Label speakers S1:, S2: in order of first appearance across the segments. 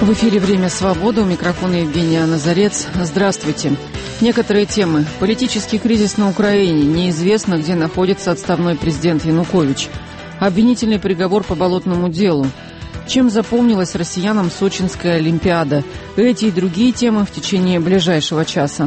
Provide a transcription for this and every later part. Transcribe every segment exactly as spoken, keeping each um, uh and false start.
S1: В эфире «Время свободы». У микрофона Евгения Назарец. Здравствуйте. Некоторые темы. Политический кризис на Украине. Неизвестно, где находится отставной президент Янукович. Обвинительный приговор по болотному делу. Чем запомнилась россиянам Сочинская Олимпиада? Эти и другие темы в течение ближайшего часа.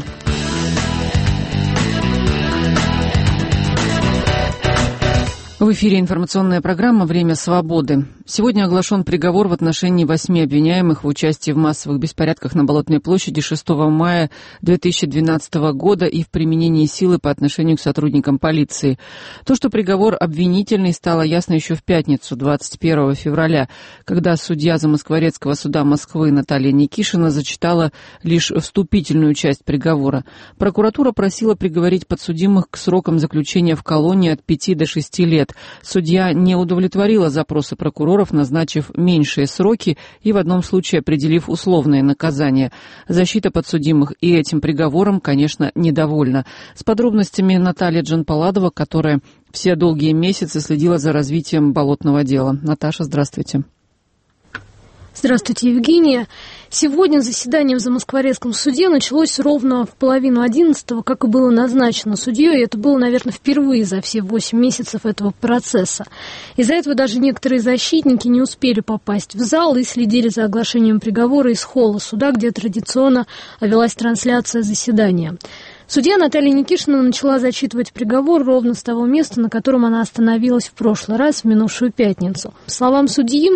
S1: В эфире информационная программа «Время свободы». Сегодня оглашен приговор в отношении восьми обвиняемых в участии в массовых беспорядках на Болотной площади шестого мая две тысячи двенадцатого года и в применении силы по отношению к сотрудникам полиции. То, что приговор обвинительный, стало ясно еще в пятницу, двадцать первого февраля, когда судья Замоскворецкого суда Москвы Наталья Никишина зачитала лишь вступительную часть приговора. Прокуратура просила приговорить подсудимых к срокам заключения в колонии от пяти до шести лет. Судья не удовлетворила запросы прокуроров, назначив меньшие сроки и в одном случае определив условное наказание. Защита подсудимых и этим приговором, конечно, недовольна. С подробностями Наталья Джанпаладова, которая все долгие месяцы следила за развитием болотного дела. Наташа, здравствуйте.
S2: Здравствуйте, Евгения. Сегодня заседание в Замоскворецком суде началось ровно в половину одиннадцатого, как и было назначено судьей, и это было, наверное, впервые за все восемь месяцев этого процесса. Из-за этого даже некоторые защитники не успели попасть в зал и следили за оглашением приговора из холла суда, где традиционно велась трансляция заседания. Судья Наталья Никишина начала зачитывать приговор ровно с того места, на котором она остановилась в прошлый раз, в минувшую пятницу. По словам судьи,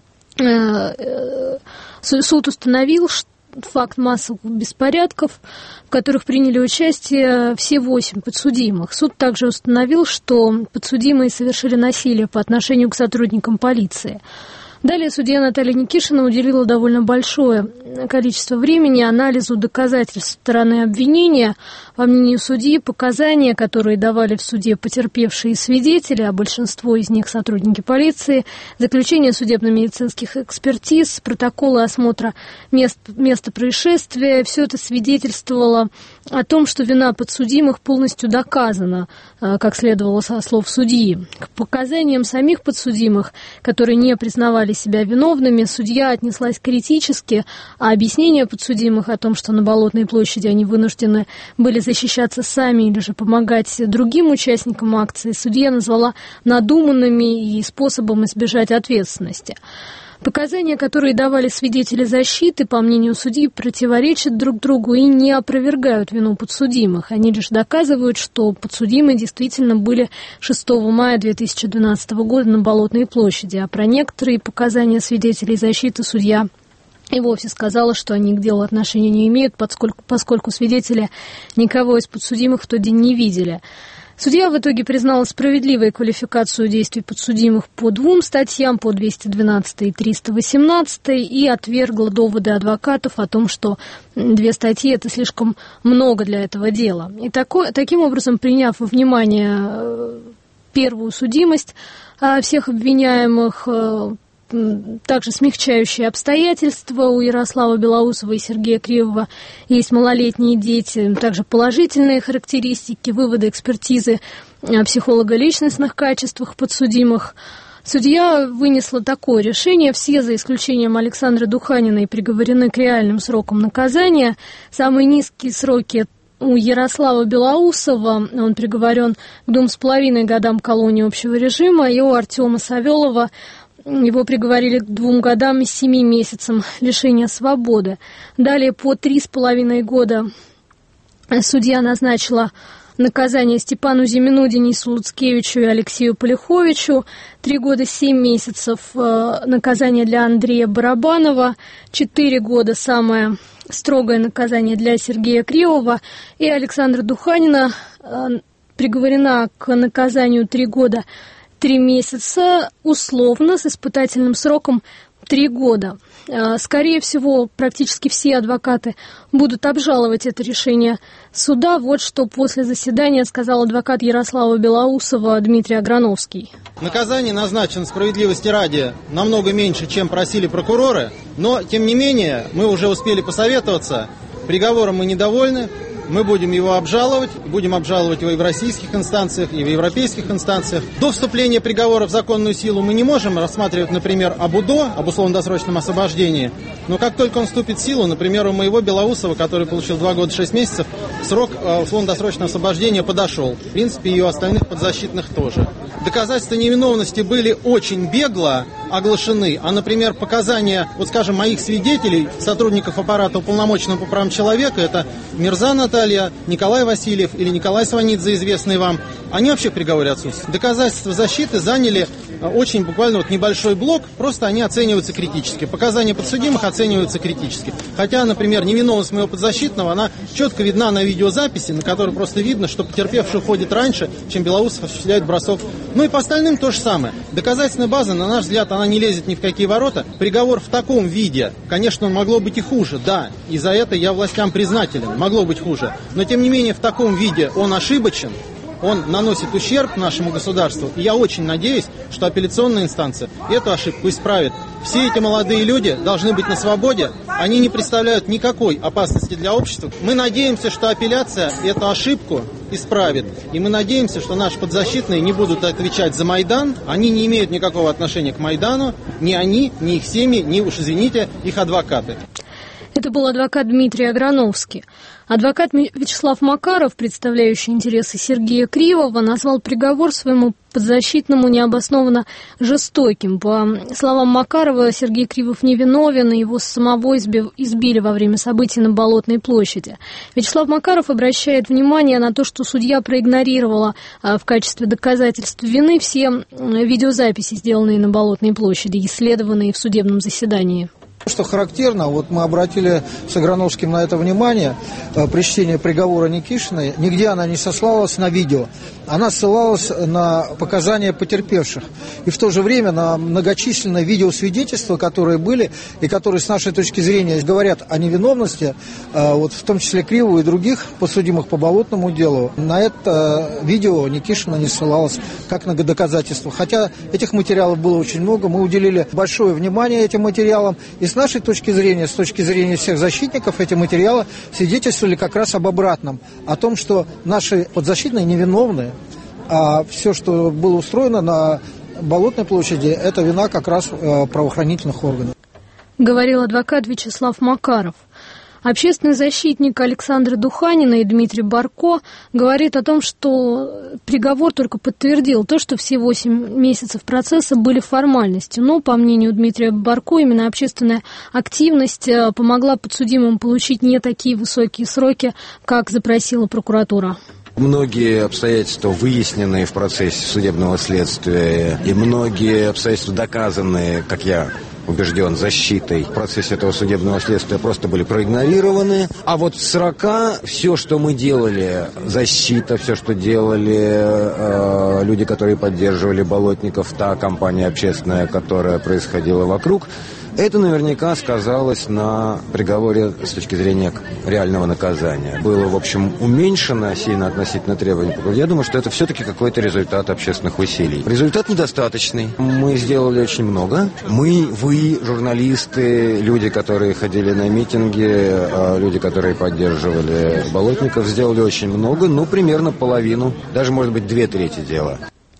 S2: суд установил факт массовых беспорядков, в которых приняли участие все восемь подсудимых. Суд также установил, что подсудимые совершили насилие по отношению к сотрудникам полиции. Далее судья Наталья Никишина уделила довольно большое количество времени анализу доказательств стороны обвинения. По мнению судьи, показания, которые давали в суде потерпевшие свидетели, а большинство из них сотрудники полиции, заключение судебно-медицинских экспертиз, протоколы осмотра мест, места происшествия, все это свидетельствовало о том, что вина подсудимых полностью доказана, как следовало со слов судьи. К показаниям самих подсудимых, которые не признавали себя виновными, судья отнеслась критически, а объяснения подсудимых о том, что на Болотной площади они вынуждены были защищаться сами или же помогать другим участникам акции, судья назвала надуманными и способом избежать ответственности. Показания, которые давали свидетели защиты, по мнению судьи, противоречат друг другу и не опровергают вину подсудимых. Они лишь доказывают, что подсудимые действительно были шестого мая две тысячи двенадцатого года на Болотной площади, а про некоторые показания свидетелей защиты судья и вовсе сказала, что они к делу отношения не имеют, поскольку, поскольку свидетели никого из подсудимых в тот день не видели. Судья в итоге признала справедливой квалификацию действий подсудимых по двум статьям, по двести двенадцатой и триста восемнадцатой, и отвергла доводы адвокатов о том, что две статьи – это слишком много для этого дела. И тако, таким образом, приняв во внимание первую судимость всех обвиняемых, также смягчающие обстоятельства, у Ярослава Белоусова и Сергея Кривова есть малолетние дети, также положительные характеристики, выводы экспертизы психолога личностных качествах подсудимых. Судья вынесла такое решение: все, за исключением Александра Духанина, приговорены к реальным срокам наказания. Самые низкие сроки у Ярослава Белоусова, он приговорен к двум с половиной годам колонии общего режима, и у Артема Савелова его приговорили к двум годам и семи месяцам лишения свободы. Далее по три с половиной года судья назначила наказание Степану Зимину, Денису Луцкевичу и Алексею Полиховичу. Три года семь месяцев наказание для Андрея Барабанова. Четыре года самое строгое наказание для Сергея Кривова. И Александра Духанина приговорена к наказанию три года три месяца условно с испытательным сроком три года. Скорее всего, практически все адвокаты будут обжаловать это решение суда. Вот что после заседания сказал адвокат Ярослава Белоусова Дмитрий Аграновский.
S3: Наказание назначено, справедливости ради, намного меньше, чем просили прокуроры, но, тем не менее, мы уже успели посоветоваться, приговором мы недовольны, Мы будем его обжаловать, будем обжаловать его и в российских инстанциях, и в европейских инстанциях. До вступления приговора в законную силу мы не можем рассматривать, например, об УДО, об условно-досрочном освобождении, но как только он вступит в силу, например, у моего Белоусова, который получил два года шесть месяцев, срок условно-досрочного освобождения подошел. В принципе, и у остальных подзащитных тоже. Доказательства невиновности были очень бегло оглашены, а, например, показания, вот скажем, моих свидетелей, сотрудников аппарата уполномоченного по правам человека, это Мирза Наталья, Николай Васильев или Николай Сванидзе, известный вам, они вообще в приговоре отсутствуют. Доказательства защиты заняли очень буквально вот небольшой блок, просто они оцениваются критически. Показания подсудимых оцениваются критически. Хотя, например, невиновность моего подзащитного, она четко видна на видеозаписи, на которой просто видно, что потерпевший уходит раньше, чем Белоусов осуществляет бросок. Ну и по остальным то же самое. Доказательная база, на наш взгляд, она не лезет ни в какие ворота. Приговор в таком виде, конечно, могло быть и хуже, да, и за это я властям признателен, могло быть хуже. Но, тем не менее, в таком виде он ошибочен, он наносит ущерб нашему государству. И я очень надеюсь, что апелляционная инстанция эту ошибку исправит. Все эти молодые люди должны быть на свободе. Они не представляют никакой опасности для общества. Мы надеемся, что апелляция эту ошибку исправит. И мы надеемся, что наши подзащитные не будут отвечать за Майдан. Они не имеют никакого отношения к Майдану. Ни они, ни их семьи, ни, уж извините, их адвокаты.
S2: Это был адвокат Дмитрий Аграновский. Адвокат Вячеслав Макаров, представляющий интересы Сергея Кривова, назвал приговор своему подзащитному необоснованно жестоким. По словам Макарова, Сергей Кривов невиновен, и его самого избили во время событий на Болотной площади. Вячеслав Макаров обращает внимание на то, что судья проигнорировала в качестве доказательств вины все видеозаписи, сделанные на Болотной площади, исследованные в судебном заседании.
S4: Что характерно, вот мы обратили с Аграновским на это внимание, при чтении приговора Никишиной, нигде она не сослалась на видео, она ссылалась на показания потерпевших. И в то же время на многочисленные видеосвидетельства, которые были, и которые с нашей точки зрения говорят о невиновности, вот в том числе Кривого и других подсудимых по Болотному делу, на это видео Никишина не ссылалась как на доказательство. Хотя этих материалов было очень много, мы уделили большое внимание этим материалам, и с нашей точки зрения, с точки зрения всех защитников, эти материалы свидетельствовали как раз об обратном, о том, что наши подзащитные невиновны, а все, что было устроено на Болотной площади, это вина как раз правоохранительных органов.
S2: Говорил адвокат Вячеслав Макаров. Общественный защитник Александра Духанина и Дмитрий Барко говорит о том, что приговор только подтвердил то, что все восемь месяцев процесса были формальностью. Но, по мнению Дмитрия Барко, именно общественная активность помогла подсудимым получить не такие высокие сроки, как запросила прокуратура.
S5: Многие обстоятельства, выясненные в процессе судебного следствия, и многие обстоятельства, доказанные, как я убежден, защитой в процессе этого судебного следствия, просто были проигнорированы. А вот в сорока все, что мы делали, защита, все, что делали э, люди, которые поддерживали болотников, та компания общественная, которая происходила вокруг, это наверняка сказалось на приговоре с точки зрения реального наказания. Было, в общем, уменьшено сильно относительно требований. Я думаю, что это все-таки какой-то результат общественных усилий. Результат недостаточный. Мы сделали очень много. Мы, вы, журналисты, люди, которые ходили на митинги, люди, которые поддерживали болотников, сделали очень много, ну, примерно половину, даже, может быть, две трети дела.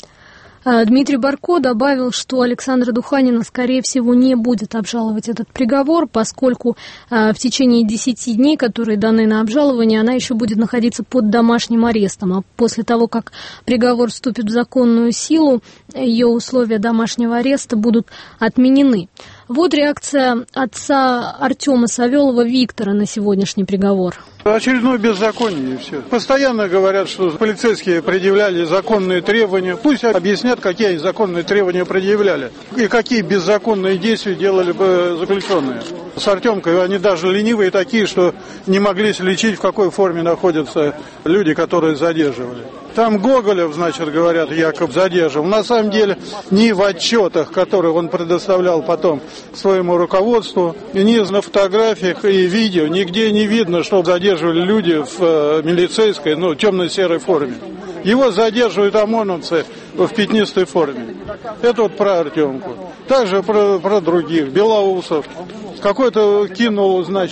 S2: Дмитрий Барко добавил, что Александра Духанина, скорее всего, не будет обжаловать этот приговор, поскольку в течение десяти дней, которые даны на обжалование, она еще будет находиться под домашним арестом. А после того, как приговор вступит в законную силу, ее условия домашнего ареста будут отменены. Вот реакция отца Артема Савелова Виктора на сегодняшний приговор.
S6: Очередное беззаконие и все. Постоянно говорят, что полицейские предъявляли законные требования. Пусть объяснят, какие они законные требования предъявляли. И какие беззаконные действия делали бы заключенные. С Артемкой они даже ленивые такие, что не могли сличить, в какой форме находятся люди, которые задерживали. Там Гоголев, значит, говорят, якобы задерживал. На самом деле, ни в отчетах, которые он предоставлял потом своему руководству, ни на фотографиях и видео, нигде не видно, что задерживали люди в милицейской, ну, темно-серой форме. Его задерживают ОМОНовцы в пятнистой форме. Это вот про Артемку. Также про, про других. Белоусов. Какой-то кинул, значит,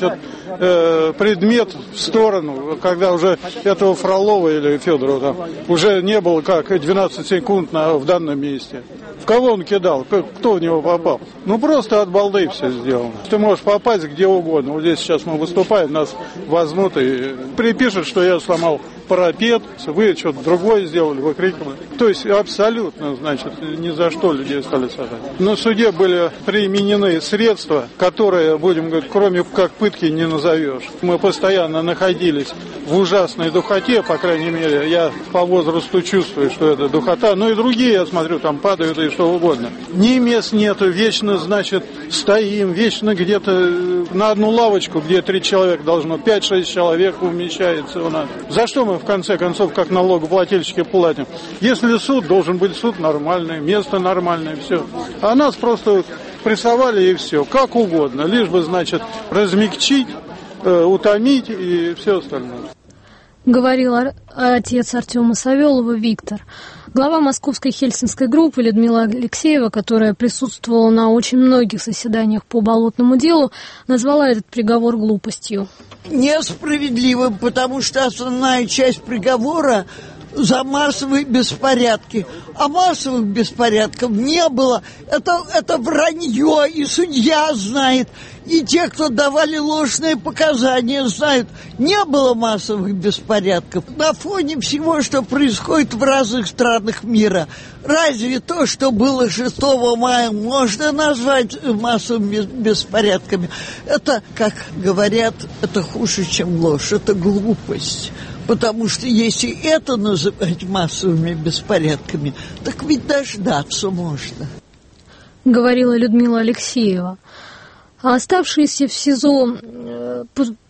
S6: э, предмет в сторону, когда уже этого Фролова или Федорова там уже не было как двенадцать секунд на, в данном месте. В кого он кидал? Кто в него попал? Ну, просто от балды все сделано. Ты можешь попасть где угодно. Вот здесь сейчас мы выступаем, нас возьмут и припишут, что я сломал парапет, вы что-то другое сделали, выкрикивали. То есть абсолютно, значит, ни за что людей стали сажать. На суде были применены средства, которые, будем говорить, кроме как пытки не назовешь. Мы постоянно находились в ужасной духоте, по крайней мере, я по возрасту чувствую, что это духота. Ну и другие, я смотрю, там падают и что угодно. Ни мест нету, вечно, значит, стоим, вечно где-то на одну лавочку, где три человека должно, пять-шесть человек умещается у нас. За что мы в конце концов, как налогоплательщики, платим? Если суд, должен быть суд нормальный, место нормальное, все. А нас просто прессовали и все, как угодно, лишь бы, значит, размягчить, э, утомить и все остальное.
S2: Говорил отец Артема Савелова Виктор. Глава московской хельсинской группы Людмила Алексеева, которая присутствовала на очень многих заседаниях по болотному делу, назвала этот приговор глупостью.
S7: Несправедливым, потому что основная часть приговора за массовые беспорядки. А массовых беспорядков не было. Это, это вранье, и судья знает, и те, кто давали ложные показания, знают. Не было массовых беспорядков. На фоне всего, что происходит в разных странах мира, разве то, что было шестого мая, можно назвать массовыми беспорядками? Это, как говорят, это хуже, чем ложь, это глупость. Потому что если это называть массовыми беспорядками, так ведь дождаться можно.
S2: Говорила Людмила Алексеева. А оставшиеся в СИЗО э,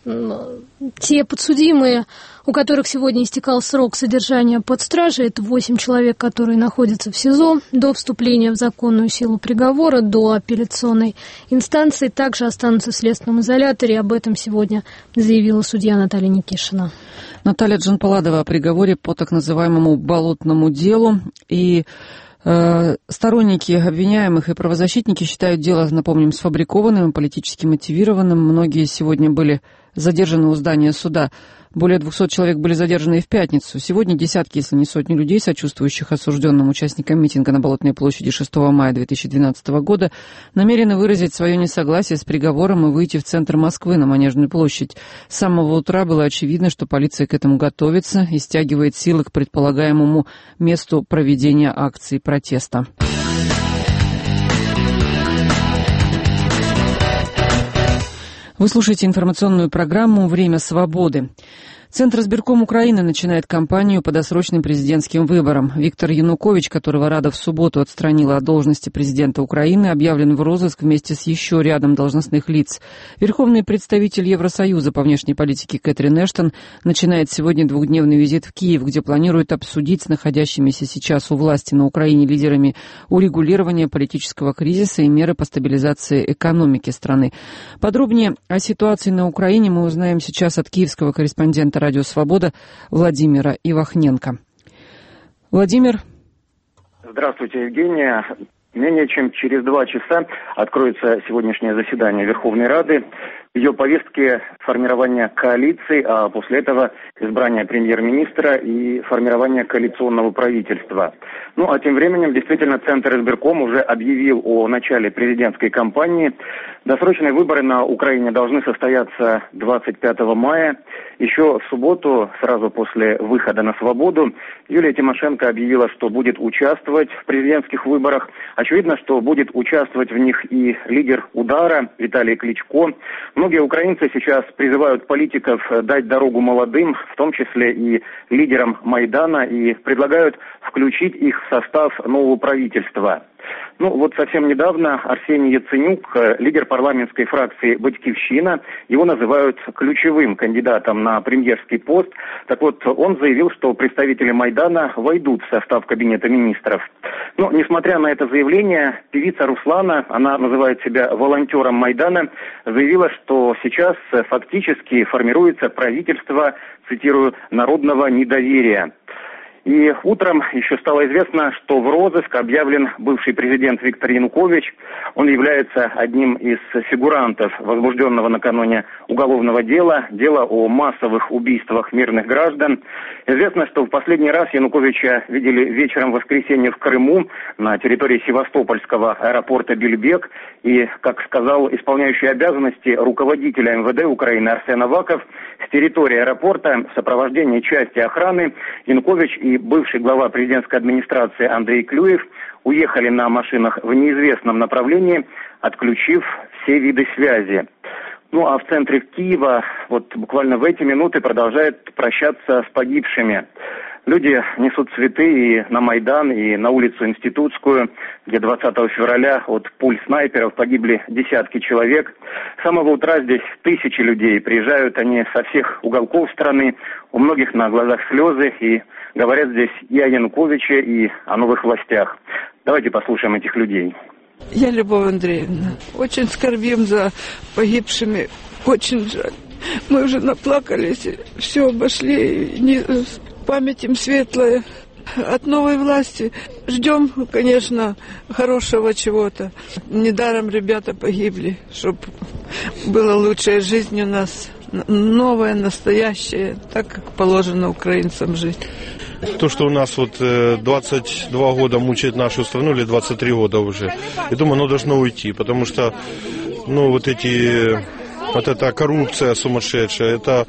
S2: те подсудимые, у которых сегодня истекал срок содержания под стражей, это восемь человек, которые находятся в СИЗО до вступления в законную силу приговора, до апелляционной инстанции, также останутся в следственном изоляторе. Об этом сегодня заявила судья Наталья Никишина.
S1: Наталья Джанпаладова о приговоре по так называемому болотному делу. И э, сторонники обвиняемых и правозащитники считают дело, напомним, сфабрикованным, политически мотивированным. Многие сегодня были задержаны у здания суда. Более двухсот человек были задержаны и в пятницу. Сегодня десятки, если не сотни людей, сочувствующих осужденным участникам митинга на Болотной площади шестого мая две тысячи двенадцатого года, намерены выразить свое несогласие с приговором и выйти в центр Москвы на Манежную площадь. С самого утра было очевидно, что полиция к этому готовится и стягивает силы к предполагаемому месту проведения акции протеста. Вы слушаете информационную программу «Время свободы». Центр избирком Украины начинает кампанию по досрочным президентским выборам. Виктор Янукович, которого Рада в субботу отстранила от должности президента Украины, объявлен в розыск вместе с еще рядом должностных лиц. Верховный представитель Евросоюза по внешней политике Кэтрин Эштон начинает сегодня двухдневный визит в Киев, где планирует обсудить с находящимися сейчас у власти на Украине лидерами урегулирование политического кризиса и меры по стабилизации экономики страны. Подробнее о ситуации на Украине мы узнаем сейчас от киевского корреспондента «Радио Свобода» Владимира Ивахненко. Владимир.
S8: Здравствуйте, Евгения. Менее чем через два часа откроется сегодняшнее заседание Верховной Рады. В ее повестке формирование коалиции, а после этого избрание премьер-министра и формирование коалиционного правительства. Ну, а тем временем, действительно, Центр избирком уже объявил о начале президентской кампании. Досрочные выборы на Украине должны состояться двадцать пятого мая. Еще в субботу, сразу после выхода на свободу, Юлия Тимошенко объявила, что будет участвовать в президентских выборах. Очевидно, что будет участвовать в них и лидер «Удара» Виталий Кличко. Многие украинцы сейчас призывают политиков дать дорогу молодым, в том числе и лидерам Майдана, и предлагают включить их в состав нового правительства. Ну, вот совсем недавно Арсений Яценюк, лидер парламентской фракции «Батькивщина», его называют ключевым кандидатом на премьерский пост. Так вот, он заявил, что представители Майдана войдут в состав кабинета министров. Но, несмотря на это заявление, певица Руслана, она называет себя волонтером Майдана, заявила, что сейчас фактически формируется правительство, цитирую, «народного недоверия». И утром еще стало известно, что в розыск объявлен бывший президент Виктор Янукович. Он является одним из фигурантов возбужденного накануне уголовного дела, дела о массовых убийствах мирных граждан. Известно, что в последний раз Януковича видели вечером в воскресенье в Крыму на территории Севастопольского аэропорта Бельбек. И, как сказал исполняющий обязанности руководителя эм вэ дэ Украины Арсен Аваков, с территории аэропорта в сопровождении части охраны Янукович и бывший глава президентской администрации Андрей Клюев уехали на машинах в неизвестном направлении, отключив все виды связи. Ну а в центре Киева вот буквально в эти минуты продолжают прощаться с погибшими. Люди несут цветы и на Майдан, и на улицу Институтскую, где двадцатого февраля от пуль снайперов погибли десятки человек. С самого утра здесь тысячи людей. Приезжают они со всех уголков страны. У многих на глазах слезы. И говорят здесь и о Януковиче, и о новых властях. Давайте послушаем этих людей.
S9: Я Любовь Андреевна. Очень скорбим за погибшими. Очень жаль. Мы уже наплакались, все обошли. Не... Память им светлая. От новой власти ждем, конечно, хорошего чего-то. Недаром ребята погибли, чтобы была лучшая жизнь у нас. Новая, настоящая, так как положено украинцам жить.
S10: То, что у нас вот двадцать два года мучает нашу страну, или двадцать три года уже, я думаю, оно должно уйти, потому что, ну, вот эти, вот эта коррупция сумасшедшая, это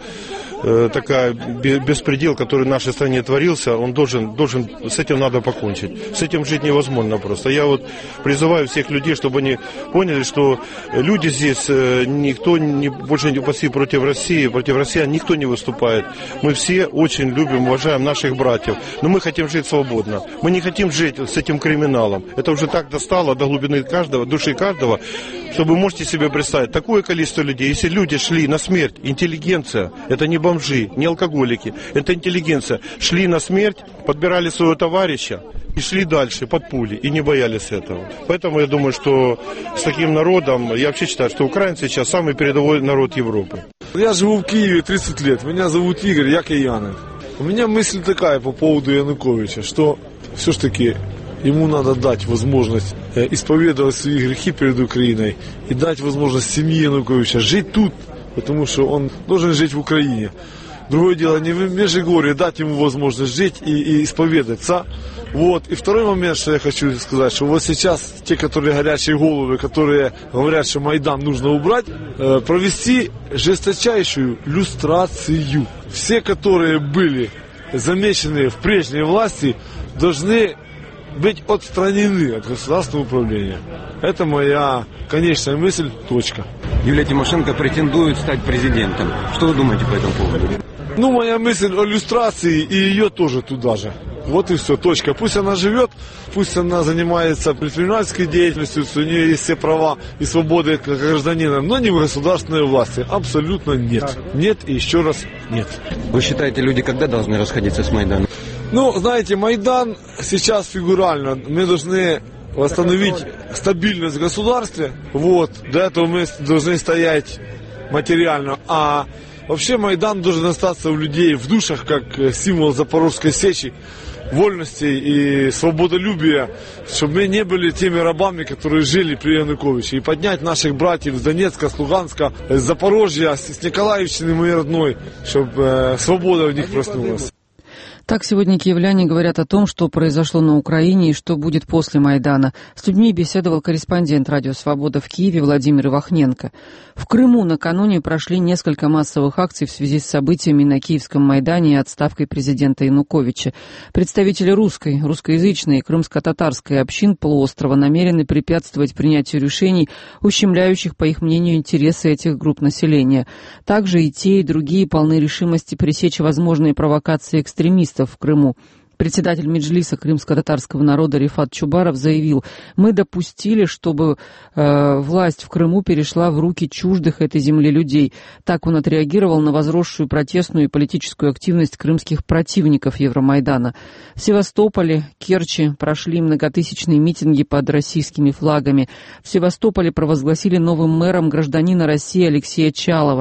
S10: такая беспредел, который в нашей стране творился, он должен, должен, с этим надо покончить. С этим жить невозможно просто. Я вот призываю всех людей, чтобы они поняли, что люди здесь, никто не, больше не упаси против России, против россиян никто не выступает. Мы все очень любим, уважаем наших братьев, но мы хотим жить свободно. Мы не хотим жить с этим криминалом. Это уже так достало до глубины каждого, души каждого, чтобы вы можете себе представить, такое количество людей, если люди шли на смерть, интеллигенция, это не бомжи, не алкоголики, это интеллигенция, шли на смерть, подбирали своего товарища и шли дальше под пули, и не боялись этого. Поэтому я думаю, что с таким народом, я вообще считаю, что украинцы сейчас самый передовой народ Европы.
S11: Я живу в Киеве тридцать лет, меня зовут Игорь Якоянов. У меня мысль такая по поводу Януковича, что все-таки ему надо дать возможность исповедовать свои грехи перед Украиной и дать возможность семье Януковича жить тут, потому что он должен жить в Украине. Другое дело, не в Межигорье, дать ему возможность жить и, и исповедаться. Вот. И второй момент, что я хочу сказать, что вот сейчас те, которые горячие головы, которые говорят, что Майдан нужно убрать, э, провести жесточайшую люстрацию. Все, которые были замечены в прежней власти, должны быть отстранены от государственного управления. Это моя конечная мысль, точка.
S5: Юлия Тимошенко претендует стать президентом. Что вы думаете по этому поводу?
S11: Ну, моя мысль о люстрации, и ее тоже туда же. Вот и все, точка. Пусть она живет, пусть она занимается предпринимательской деятельностью, у нее есть все права и свободы как гражданина, но не в государственной власти. Абсолютно нет. Нет и еще раз нет.
S5: Вы считаете, люди когда должны расходиться с Майданом?
S11: Ну, знаете, Майдан сейчас фигурально. Мы должны восстановить стабильность в государстве. Вот. Для этого мы должны стоять материально. А вообще Майдан должен остаться у людей в душах, как символ Запорожской сечи, вольности и свободолюбия, чтобы мы не были теми рабами, которые жили при Януковиче. И поднять наших братьев с Донецка, с Луганска, с Запорожья, с Николаевщины моей родной, чтобы свобода в них проснулась.
S1: Так сегодня киевляне говорят о том, что произошло на Украине и что будет после Майдана. С людьми беседовал корреспондент «Радио Свобода» в Киеве Владимир Ивахненко. В Крыму накануне прошли несколько массовых акций в связи с событиями на Киевском Майдане и отставкой президента Януковича. Представители русской, русскоязычной и крымско-татарской общин полуострова намерены препятствовать принятию решений, ущемляющих, по их мнению, интересы этих групп населения. Также и те, и другие полны решимости пресечь возможные провокации экстремистов в Крыму. Председатель Меджлиса крымско-татарского народа Рифат Чубаров заявил: «Мы допустили, чтобы э, власть в Крыму перешла в руки чуждых этой земли людей». Так он отреагировал на возросшую протестную и политическую активность крымских противников Евромайдана. В Севастополе, Керчи прошли многотысячные митинги под российскими флагами. В Севастополе провозгласили новым мэром гражданина России Алексея Чалова.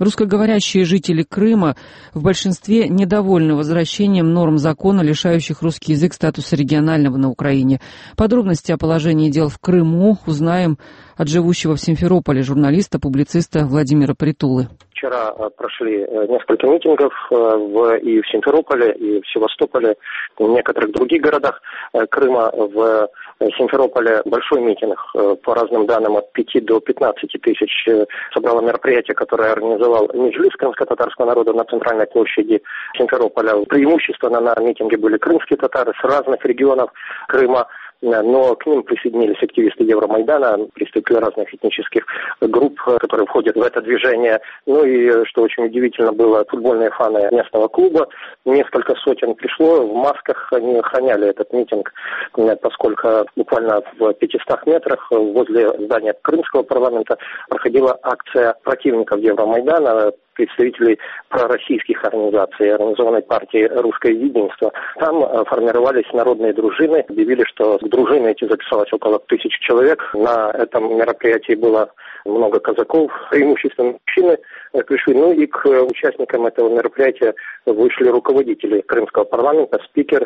S1: Русскоговорящие жители Крыма в большинстве недовольны возвращением норм закона, лишающих русский язык статуса регионального на Украине. Подробности о положении дел в Крыму узнаем от живущего в Симферополе журналиста, публициста Владимира Притулы.
S12: Вчера прошли несколько митингов в, и в Симферополе, и в Севастополе, и в некоторых других городах Крыма. В Симферополе большой митинг, по разным данным, от пяти до пятнадцати тысяч собрало мероприятие, которое организовал Меджлис крымско-татарского народа на центральной площади Симферополя. Преимущественно на митинге были крымские татары с разных регионов Крыма, но к ним присоединились активисты Евромайдана, представители разных этнических групп, которые входят в это движение. Ну и, что очень удивительно было, футбольные фаны местного клуба. Несколько сотен пришло, в масках они охраняли этот митинг, поскольку буквально в пятистах метрах возле здания Крымского парламента проходила акция противников Евромайдана, представителей пророссийских организаций, организованной партии «Русское единство». Там формировались народные дружины. Объявили, что к дружине эти записалось около тысячи человек. На этом мероприятии было много казаков, преимущественно мужчины пришли. Ну и к участникам этого мероприятия вышли руководители Крымского парламента, спикер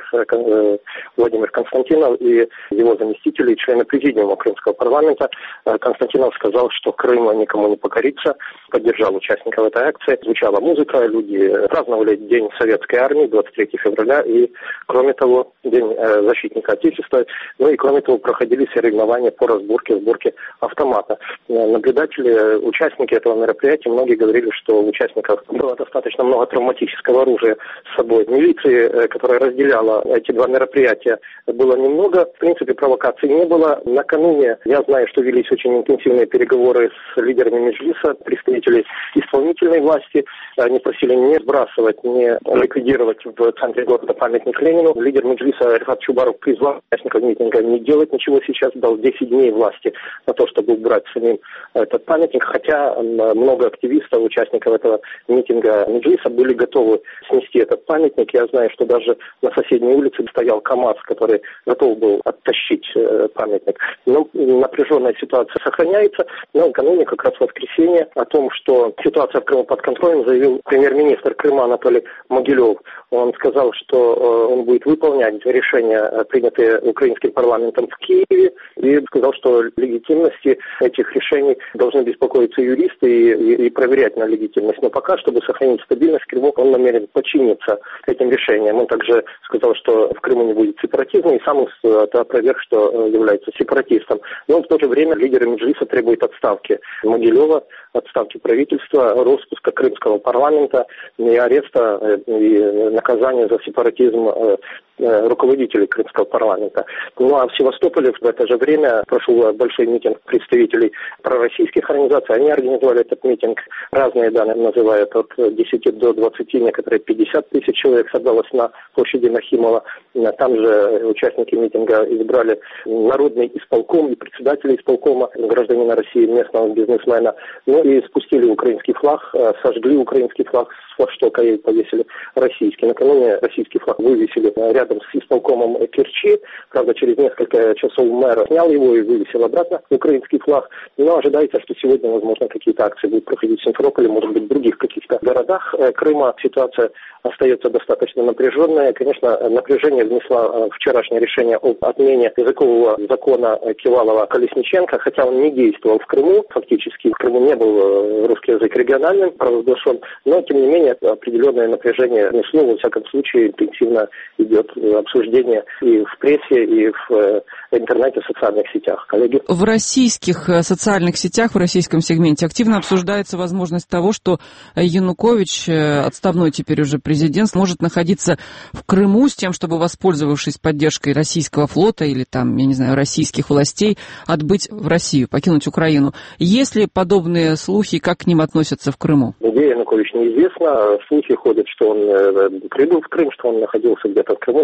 S12: Владимир Константинов и его заместители, члены президиума Крымского парламента. Константинов сказал, что Крым никому не покорится, поддержал участников этой акции. Звучала музыка, люди праздновали День Советской Армии, двадцать третьего февраля, и, кроме того, День защитника Отечества. Ну и, кроме того, проходили соревнования по разборке, сборке автомата. Наблюдатели, участники этого мероприятия, многие говорили, что у участников было достаточно много травматического оружия с собой. Милиции, которая разделяла эти два мероприятия, было немного. В принципе, провокаций не было. Накануне, я знаю, что велись очень интенсивные переговоры с лидерами Меджлиса, представителей исполнительной власти. Они просили не сбрасывать, не ликвидировать в центре города памятник Ленину. Лидер Меджлиса Рифат Чубаров призвал участников митинга не делать ничего сейчас, дал десять дней власти на то, чтобы убрать самим этот памятник, хотя много активистов, участников этого митинга Меджлиса были готовы снести этот памятник. Я знаю, что даже на соседней улице стоял КАМАЗ, который готов был оттащить памятник. Но напряженная ситуация сохраняется. Но накануне, как раз в воскресенье, о том, что ситуация в Крыму под контролем, заявил премьер-министр Крыма Анатолий Могилев. Он сказал, что он будет выполнять решения, принятые украинским парламентом в Киеве, и сказал, что легитимности этих решений должны беспокоиться юристы и, и, и проверять на легитимность. Но пока, чтобы сохранить стабильность в Крыму, он намерен подчиниться этим решениям. Он также сказал, что в Крыму не будет сепаратизма, и сам это опроверг, что является сепаратистом. Но в то же время лидеры Меджлиса требуют отставки Могилева, отставки правительства, распуска Крымского парламента и ареста и наказания за сепаратизм руководителей Крымского парламента. Ну а в Севастополе в это же время прошел большой митинг представителей пророссийских организаций. Они организовали этот митинг. Разные данные называют от десяти до двадцати, некоторые пятьдесят тысяч человек собралось на площади Нахимова. Там же участники митинга избрали народный исполком и председателя исполкома, гражданина России, местного бизнесмена. Ну и спустили украинский флаг, сожгли украинский флаг с флагштока и повесили российский. Накануне российский флаг вывесили рядом с исполкомом Керчи. Правда, через несколько часов мэр снял его и вывесил обратно украинский флаг. Но ожидается, что сегодня, возможно, какие-то акции будут проходить в Симферополе, может быть, в других каких-то городах Крыма. Ситуация остается достаточно напряженная. Конечно, напряжение внесло вчерашнее решение об отмене языкового закона Кивалова-Колесниченко, хотя он не действовал в Крыму. Фактически в Крыму не был русский язык региональным провозглашен, но, тем не менее, определенное напряжение внесло. Во всяком случае, интенсивно идет обсуждение и в прессе, и в интернете, в социальных сетях. Коллеги?
S1: В российских социальных сетях, в российском сегменте активно обсуждается возможность того, что Янукович, отставной теперь уже президент, может находиться в Крыму с тем, чтобы, воспользовавшись поддержкой российского флота или там, я не знаю, российских властей, отбыть в Россию, покинуть Украину. Есть ли подобные слухи, как к ним относятся в Крыму?
S12: Где Янукович неизвестно. Слухи ходят, что он прибыл в Крым, что он находился где-то в Крыму.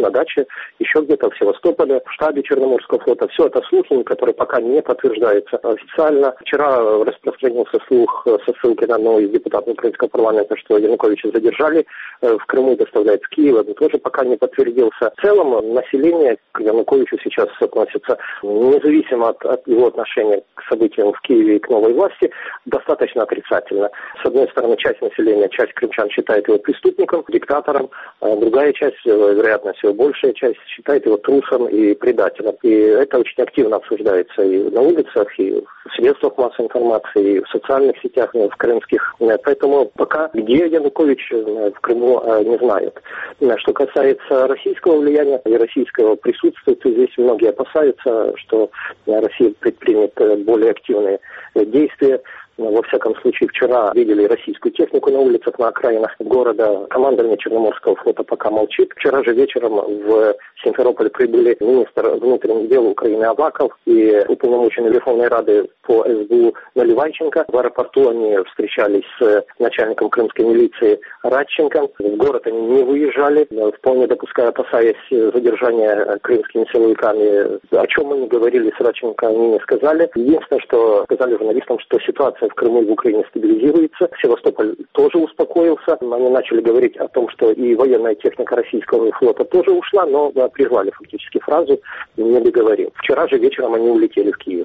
S12: на даче, еще где-то в Севастополе, в штабе Черноморского флота. Все это слухи, которые пока не подтверждаются официально. Вчера распространился слух со ссылкой на одного из депутатов украинского парламента, что Януковича задержали в Крыму, доставляют в Киев. Это тоже пока не подтвердился. В целом население к Януковичу сейчас относится, независимо от, от его отношения к событиям в Киеве и к новой власти, достаточно отрицательно. С одной стороны, часть населения, часть крымчан считает его преступником, диктатором, а другая часть, вероятно, всего большая часть, считает его трусом и предателем. И это очень активно обсуждается и на улицах, и в средствах массовой информации, и в социальных сетях, и в крымских. Поэтому пока где Янукович в Крыму не знают. Что касается российского влияния и российского присутствия, то здесь многие опасаются, что Россия предпримет более активные действия. Во всяком случае, вчера видели российскую технику на улицах, на окраинах города. Командование Черноморского флота пока молчит. Вчера же вечером в Симферополь прибыли министр внутренних дел Украины Аваков и уполномоченный Верховной Рады по эс бэ у Наливайченко. В аэропорту они встречались с начальником крымской милиции Радченко. В город они не выезжали, вполне допуская, опасаясь задержания крымскими силовиками. О чем они говорили с Радченко, они не сказали. Единственное, что сказали журналистам, что ситуация в Крыму и в Украине стабилизируется. Севастополь тоже успокоился. Они начали говорить о том, что и военная техника российского флота тоже ушла, но прервали фактически фразу, не договорив. Вчера же вечером они улетели в Киев.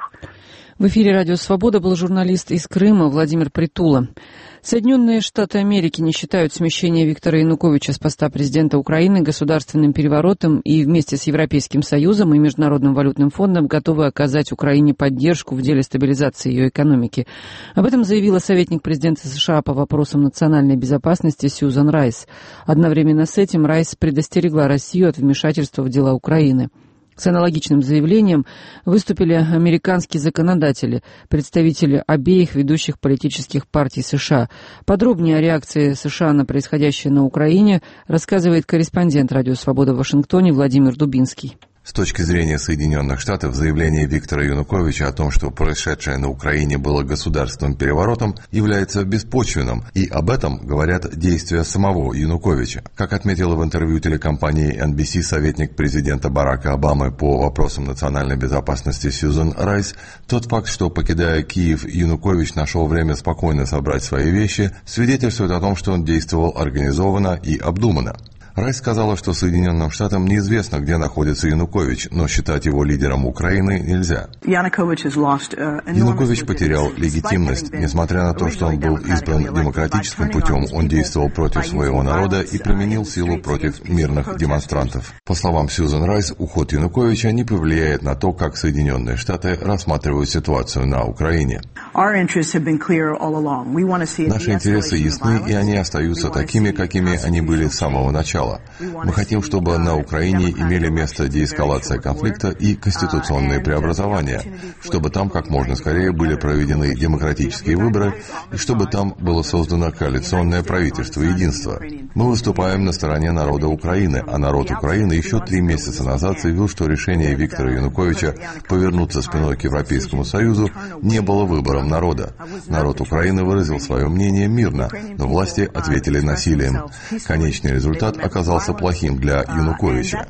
S1: В эфире «Радио Свобода» был журналист из Крыма Владимир Притула. Соединенные Штаты Америки не считают смещение Виктора Януковича с поста президента Украины государственным переворотом и вместе с Европейским Союзом и Международным валютным фондом готовы оказать Украине поддержку в деле стабилизации ее экономики. Об этом заявила советник президента США по вопросам национальной безопасности Сьюзан Райс. Одновременно с этим Райс предостерегла Россию от вмешательства в дела Украины. С аналогичным заявлением выступили американские законодатели, представители обеих ведущих политических партий США. Подробнее о реакции США на происходящее на Украине рассказывает корреспондент «Радио Свобода» в Вашингтоне Владимир Дубинский.
S13: С точки зрения Соединенных Штатов, заявление Виктора Януковича о том, что происшедшее на Украине было государственным переворотом, является беспочвенным, и об этом говорят действия самого Януковича. Как отметила в интервью телекомпании эн би си советник президента Барака Обамы по вопросам национальной безопасности Сьюзан Райс, тот факт, что, покидая Киев, Янукович нашел время спокойно собрать свои вещи, свидетельствует о том, что он действовал организованно и обдуманно. Райс сказала, что Соединенным Штатам неизвестно, где находится Янукович, но считать его лидером Украины нельзя. Янукович потерял легитимность. Несмотря на то, что он был избран демократическим путем, он действовал против своего народа и применил силу против мирных демонстрантов. По словам Сьюзан Райс, уход Януковича не повлияет на то, как Соединенные Штаты рассматривают ситуацию на Украине. Наши интересы ясны, и они остаются такими, какими они были с самого начала. Мы хотим, чтобы на Украине имели место деэскалация конфликта и конституционные преобразования, чтобы там как можно скорее были проведены демократические выборы и чтобы там было создано коалиционное правительство единства. Мы выступаем на стороне народа Украины, а народ Украины еще три месяца назад заявил, что решение Виктора Януковича повернуться спиной к Европейскому Союзу не было выбором народа. Народ Украины выразил свое мнение мирно, но власти ответили насилием. Конечный результат оказался оказался плохим для Януковича.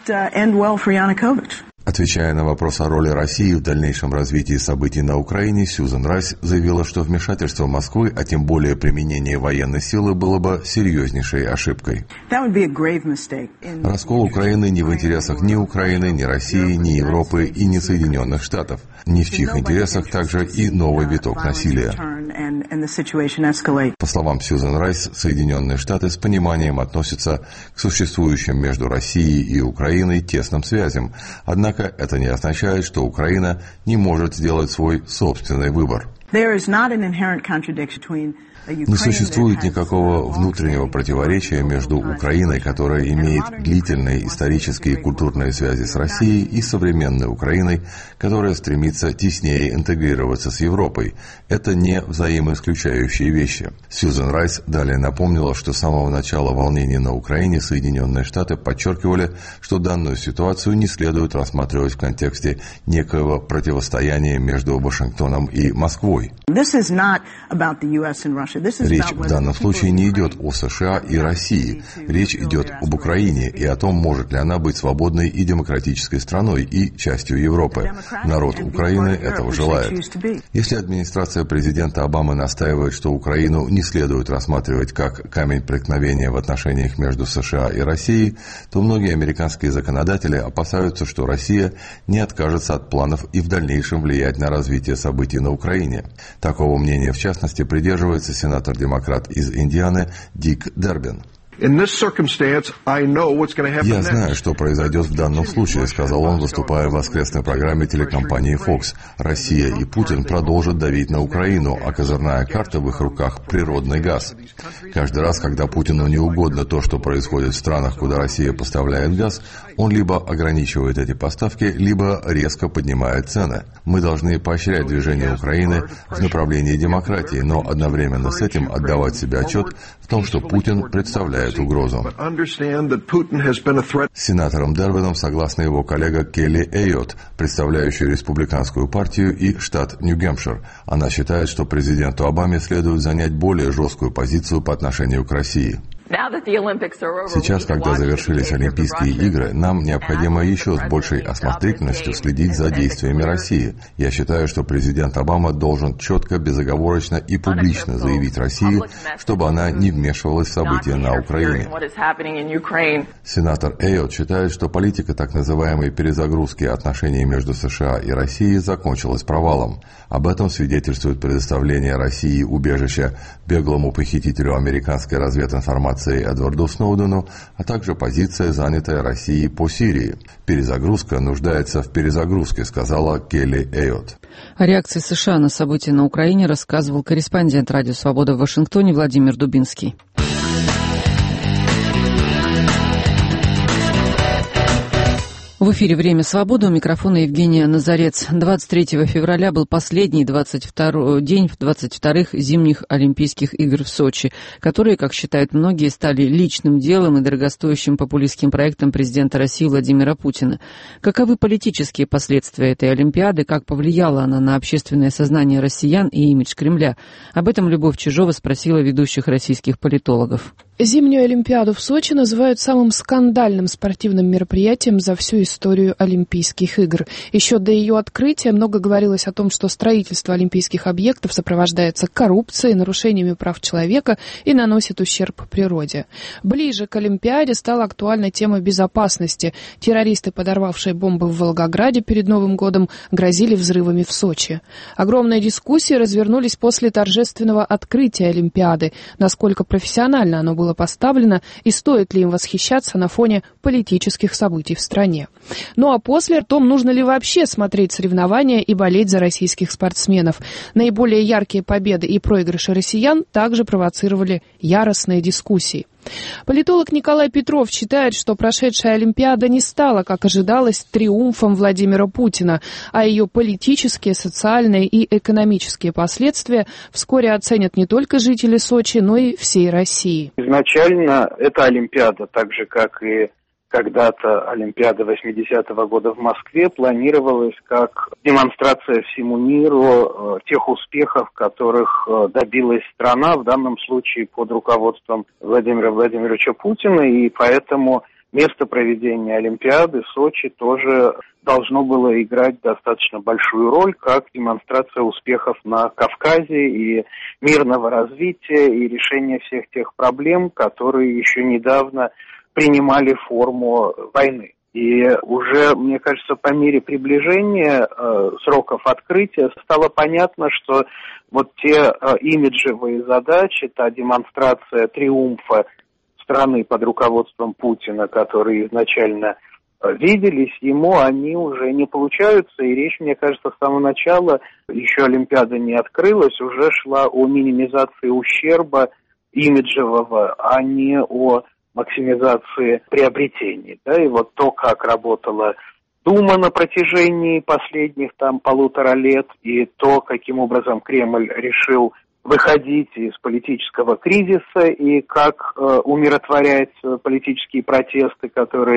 S13: Отвечая на вопрос о роли России в дальнейшем развитии событий на Украине, Сьюзан Райс заявила, что вмешательство Москвы, а тем более применение военной силы, было бы серьезнейшей ошибкой. Раскол Украины не в интересах ни Украины, ни России, ни Европы и ни Соединенных Штатов. Ни в чьих интересах также и новый виток насилия. По словам Сьюзан Райс, Соединенные Штаты с пониманием относятся к существующим между Россией и Украиной тесным связям, однако это не означает, что Украина не может сделать свой собственный выбор. Не существует никакого внутреннего противоречия между Украиной, которая имеет длительные исторические и культурные связи с Россией, и современной Украиной, которая стремится теснее интегрироваться с Европой. Это не взаимоисключающие вещи. Сьюзан Райс далее напомнила, что с самого начала волнений на Украине Соединенные Штаты подчеркивали, что данную ситуацию не следует рассматривать в контексте некоего противостояния между Вашингтоном и Москвой. собой. Речь в данном случае не идет о США и России. Речь идет об Украине и о том, может ли она быть свободной и демократической страной и частью Европы. Народ Украины этого желает. Если администрация президента Обамы настаивает, что Украину не следует рассматривать как камень преткновения в отношениях между США и Россией, то многие американские законодатели опасаются, что Россия не откажется от планов и в дальнейшем влиять на развитие событий на Украине. Такого мнения, в частности, придерживается сенатор-демократ из Индианы Дик Дербин. «Я знаю, что произойдет в данном случае», — сказал он, выступая в воскресной программе телекомпании Fox. «Россия и Путин продолжат давить на Украину, а козырная карта в их руках — природный газ. Каждый раз, когда Путину не угодно то, что происходит в странах, куда Россия поставляет газ, он либо ограничивает эти поставки, либо резко поднимает цены. Мы должны поощрять движение Украины в направлении демократии, но одновременно с этим отдавать себе отчет в том, что Путин представляет угрозу». С сенатором Дербином согласна его коллега Келли Эйот, представляющая республиканскую партию и штат Нью-Гэмпшир. Она считает, что президенту Обаме следует занять более жесткую позицию по отношению к России. Сейчас, когда завершились Олимпийские игры, нам необходимо еще с большей осмотрительностью следить за действиями России. Я считаю, что президент Обама должен четко, безоговорочно и публично заявить России, чтобы она не вмешивалась в события на Украине. Сенатор Эйот считает, что политика так называемой перезагрузки отношений между США и Россией закончилась провалом. Об этом свидетельствует предоставление России убежища беглому похитителю американской развединформации Эдварду Сноудену, а также позиция, занятая Россией по Сирии. «Перезагрузка нуждается в перезагрузке», — сказала Келли Эйот.
S1: О реакции США на события на Украине рассказывал корреспондент «Радио Свобода» в Вашингтоне Владимир Дубинский. В эфире «Время свободы», у микрофона Евгения Назарец. двадцать третьего февраля был последний двадцать второй день двадцать вторых зимних Олимпийских игр в Сочи, которые, как считают многие, стали личным делом и дорогостоящим популистским проектом президента России Владимира Путина. Каковы политические последствия этой Олимпиады, как повлияла она на общественное сознание россиян и имидж Кремля? Об этом Любовь Чижова спросила ведущих российских политологов.
S14: Зимнюю Олимпиаду в Сочи называют самым скандальным спортивным мероприятием за всю историю Олимпийских игр. Еще до ее открытия много говорилось о том, что строительство олимпийских объектов сопровождается коррупцией, нарушениями прав человека и наносит ущерб природе. Ближе к Олимпиаде стала актуальна тема безопасности. Террористы, подорвавшие бомбы в Волгограде перед Новым годом, грозили взрывами в Сочи. Огромные дискуссии развернулись после торжественного открытия Олимпиады, насколько профессионально оно было поставлено и стоит ли им восхищаться на фоне политических событий в стране. Ну а после о том, нужно ли вообще смотреть соревнования и болеть за российских спортсменов. Наиболее яркие победы и проигрыши россиян также провоцировали яростные дискуссии. Политолог Николай Петров считает, что прошедшая Олимпиада не стала, как ожидалось, триумфом Владимира Путина, а ее политические, социальные и экономические последствия вскоре оценят не только жители Сочи, но и всей России.
S15: Изначально эта Олимпиада, так же как и когда-то Олимпиада восьмидесятого года в Москве, планировалась как демонстрация всему миру э, тех успехов, которых э, добилась страна, в данном случае под руководством Владимира Владимировича Путина, и поэтому место проведения Олимпиады в Сочи тоже должно было играть достаточно большую роль, как демонстрация успехов на Кавказе и мирного развития, и решения всех тех проблем, которые еще недавно принимали форму войны. И уже, мне кажется, по мере приближения э, сроков открытия стало понятно, что вот те э, имиджевые задачи, та демонстрация триумфа страны под руководством Путина, которые изначально э, виделись ему, они уже не получаются. И речь, мне кажется, с самого начала, еще Олимпиада не открылась, уже шла о минимизации ущерба имиджевого, а не о максимизации приобретений, да, и вот то, как работала Дума на протяжении последних там полутора лет, и то, каким образом Кремль решил выходить из политического кризиса, и как э, умиротворять политические протесты, которые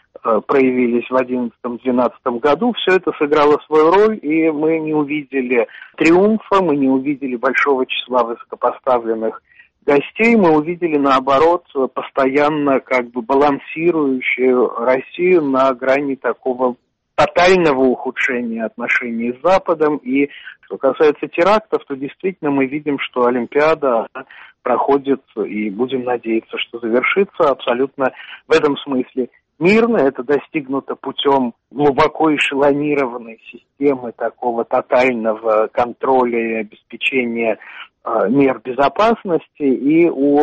S15: проявились в одиннадцатом-двенадцатом году, все это сыграло свою роль, и мы не увидели триумфа, мы не увидели большого числа высокопоставленных гостей, мы увидели, наоборот, постоянно как бы балансирующую Россию на грани такого тотального ухудшения отношений с Западом. И что касается терактов, то действительно мы видим, что Олимпиада проходит, и будем надеяться, что завершится абсолютно в этом смысле мирно. Это достигнуто путем глубоко эшелонированной системы такого тотального контроля и обеспечения э, мер безопасности. И у э,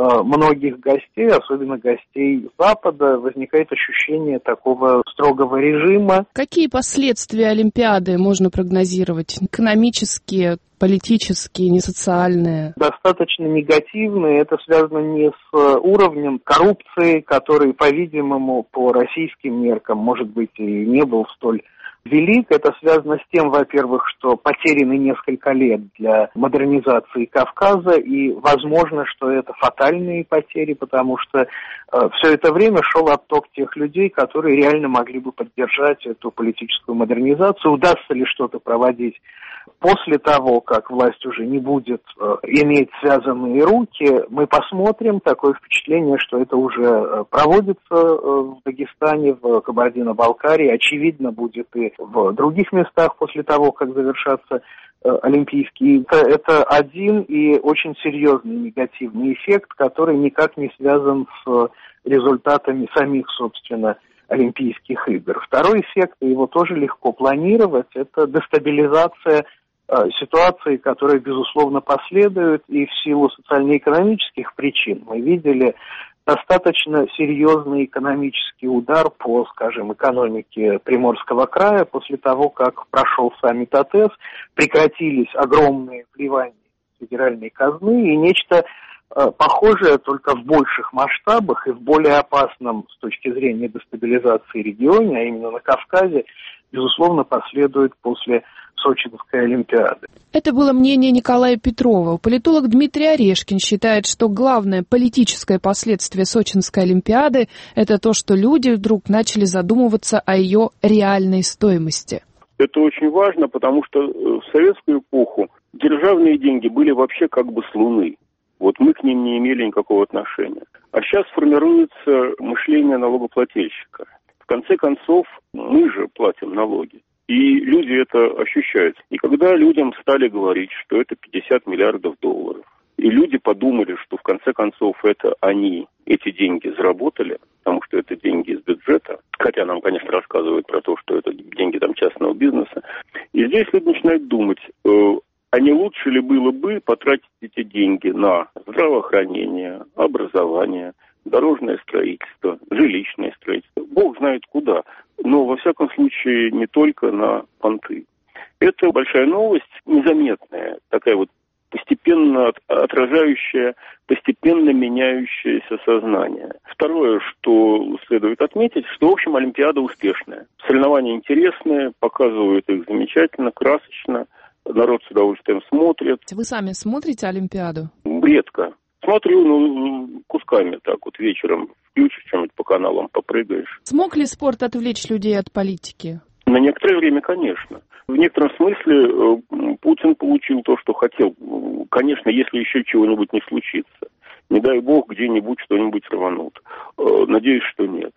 S15: многих гостей, особенно гостей Запада, возникает ощущение такого строгого режима.
S14: Какие последствия Олимпиады можно прогнозировать? Экономические, политические, не социальные?
S15: Достаточно негативные. Это связано не с уровнем коррупции, который, по-видимому, по российским меркам, может быть, и не был столь велик. Это связано с тем, во-первых, что потеряны несколько лет для модернизации Кавказа, и возможно, что это фатальные потери, потому что э, все это время шел отток тех людей, которые реально могли бы поддержать эту политическую модернизацию. Удастся ли что-то проводить после того, как власть уже не будет э, иметь связанные руки, мы посмотрим. Такое впечатление, что это уже э, проводится э, в Дагестане, в Кабардино-Балкарии, очевидно, будет и в других местах после того, как завершатся э, Олимпийские игры. Это, это один и очень серьезный негативный эффект, который никак не связан с результатами самих, собственно, Олимпийских игр. Второй эффект, его тоже легко планировать, это дестабилизация э, ситуации, которая, безусловно, последует, и в силу социально-экономических причин мы видели достаточно серьезный экономический удар по, скажем, экономике Приморского края после того, как прошел саммит АТЭС, прекратились огромные вливания федеральной казны, и нечто э, похожее, только в больших масштабах и в более опасном с точки зрения дестабилизации регионе, а именно на Кавказе, безусловно, последует после Сочинской Олимпиады.
S14: Это было мнение Николая Петрова. Политолог Дмитрий Орешкин считает, что главное политическое последствие Сочинской Олимпиады – это то, что люди вдруг начали задумываться о ее реальной стоимости.
S16: Это очень важно, потому что в советскую эпоху державные деньги были вообще как бы с Луны. Вот мы к ним не имели никакого отношения. А сейчас формируется мышление налогоплательщика. В конце концов, мы же платим налоги. И люди это ощущают. И когда людям стали говорить, что это пятьдесят миллиардов долларов, и люди подумали, что в конце концов это они эти деньги заработали, потому что это деньги из бюджета, хотя нам, конечно, рассказывают про то, что это деньги там частного бизнеса, и здесь люди начинают думать, э, а не лучше ли было бы потратить эти деньги на здравоохранение, образование, дорожное строительство, жилищное строительство, бог знает куда, но, во всяком случае, не только на понты. Это большая новость, незаметная, такая вот постепенно отражающая, постепенно меняющееся сознание. Второе, что следует отметить, что, в общем, Олимпиада успешная. Соревнования интересные, показывают их замечательно, красочно, народ с удовольствием смотрит.
S14: Вы сами смотрите Олимпиаду?
S16: Редко. Смотрю, ну, кусками так вот вечером включишь что-нибудь по каналам, попрыгаешь.
S14: Смог ли спорт отвлечь людей от политики?
S16: На некоторое время, конечно. В некотором смысле Путин получил то, что хотел. Конечно, если еще чего-нибудь не случится. Не дай бог, где-нибудь что-нибудь рванут. Надеюсь, что нет.